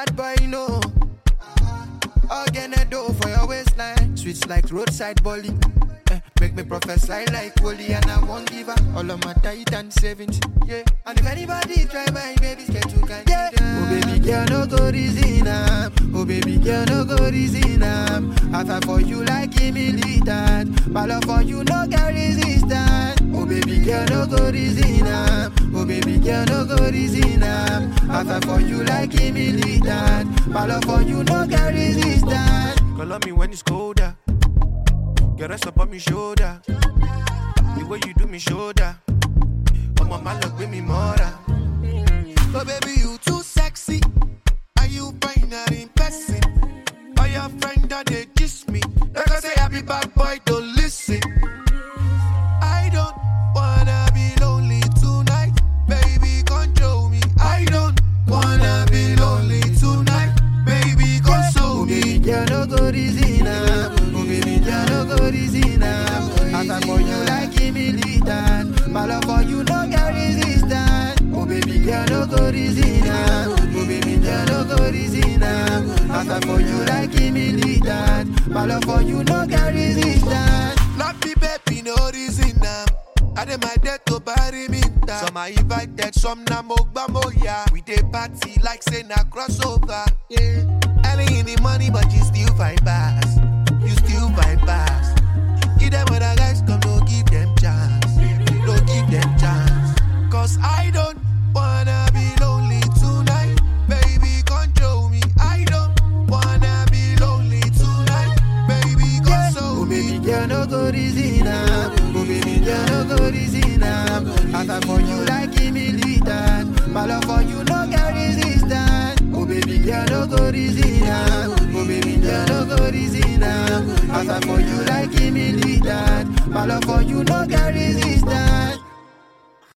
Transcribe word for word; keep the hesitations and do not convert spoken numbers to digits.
bad boy, no. Again a dough for your waistline. Sweets like roadside bully. Eh, make me prophesy like Wally, and I won't give her all of my titan savings. Yeah. And if anybody try my baby's get too kind. Yeah. Oh baby girl, no go reason am. Oh baby girl, no go reason am. I fight for you like a militant. My love for you no can resistance. Oh baby girl, no go reason am. Oh baby girl, no go reason am. I fight for you like a militant. My love for you no can resistance. Call on me when it's colder. Get rest up on me shoulder. The way you do me shoulder. Oh my man look with me more. Oh baby you too sexy. Are you fine or in person? Are your friend that they kiss me? Like I say happy bad boy don't listen. I don't wanna be lonely tonight. Baby control me. I don't wanna be lonely tonight. Baby console me. Baby girl no go reason am. Baby girl no go reason am. I fight for you like a militant. My love for you no can resistance. Oh baby girl no go reason am. Oh baby girl no go reason am. I fight for you like a militant. My love for you no can resistance. Love me baby no reason am. I dey my death to bury me down. Some are invited, some na mogba moya. We dey party like say na crossover. Yeah. Early in the money but you still fight pass. You still bypass. Give them other guys come, don't give them chance. Don't give them chance. Cause I don't wanna be lonely tonight. Baby, control me. I don't wanna be lonely tonight. Baby, console me. Oh baby, girl, no go reason am. Oh baby, girl, no go reason am. I fight for you like a militant. My love for you no can resistance. Oh baby, girl, no go reason am. Oh baby, girl, no go reason am. I fight for you like a militant. My love for you no can resistance.